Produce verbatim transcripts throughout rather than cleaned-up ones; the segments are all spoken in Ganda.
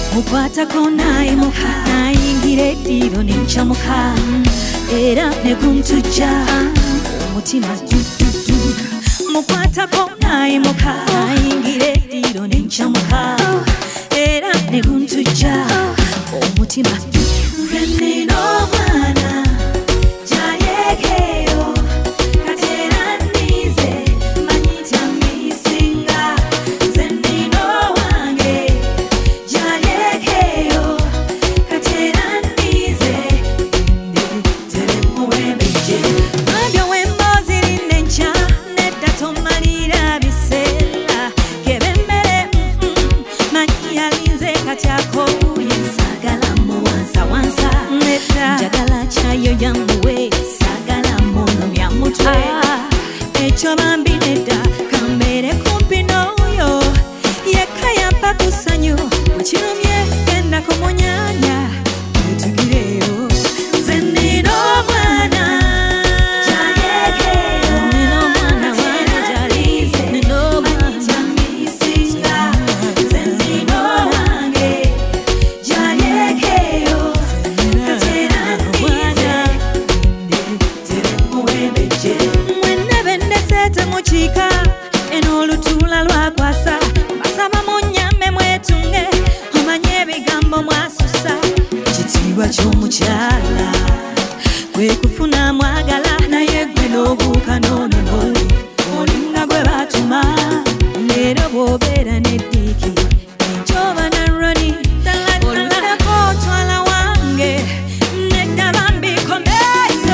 mukwatako nayimuka nayingira eddiro nencamuka era neguntujja omutima dududu mukwatako nayimuka nayingira eddiro nencamuka era neguntujja omutima nze nina omwana jalyekeyo katera nnize manyita misinga nze nina owange jalyekeyo katera nnize teremuwembeje ambyo wembozi linenca nedda tomalira biseera kebembere manyi yalinze katyako yensagala muwansa wansa nedda njagala kyayo yamuwe sagala muno myamutwe ekyo bambi nedda kambere kumpi n'oyo yekka yampa ku ssanyu wekirumye genda kumunyanya netugireyo nze nina omwana jalyekeyo nina omwana wange jalize nina omwana misinga nze nina owange jalyekeyo katera nnize teremuwembeje mwennebe ndesete mukiika eno olutuula lwakwasa mbasaba munnyambe mwetunge omanye ebigambo mwasusa ekitiibwa ky'omukyala kwe kufuna mwagala naye gwe n'obuuka n'onono olinga gwe baatuma leero bw'obeera n'eddiiki enjoba narroni olulako otwala wange nedda bambikomezo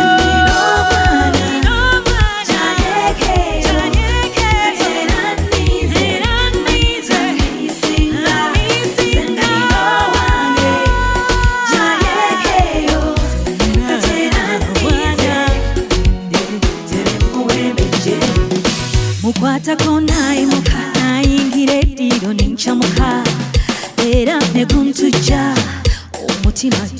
mukwatako nayimuka nayingira eddiro nencamuka era neguntujja omutima